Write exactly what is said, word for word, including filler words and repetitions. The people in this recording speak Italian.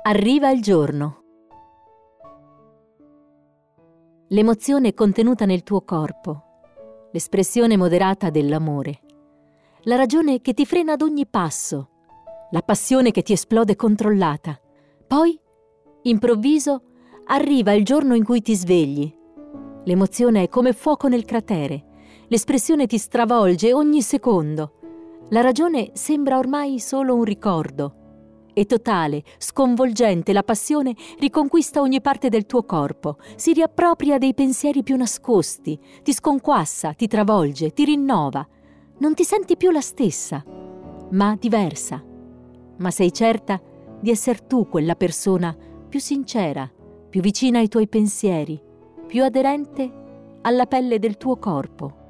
Arriva il giorno. L'emozione contenuta nel tuo corpo, l'espressione moderata dell'amore, la ragione che ti frena ad ogni passo, la passione che ti esplode controllata. Poi, improvviso, arriva il giorno in cui ti svegli. L'emozione è come fuoco nel cratere, l'espressione ti stravolge ogni secondo. La ragione sembra ormai solo un ricordo. È totale, sconvolgente, la passione riconquista ogni parte del tuo corpo, si riappropria dei pensieri più nascosti, ti sconquassa, ti travolge, ti rinnova. Non ti senti più la stessa, ma diversa. Ma sei certa di esser tu quella persona più sincera, più vicina ai tuoi pensieri, più aderente alla pelle del tuo corpo.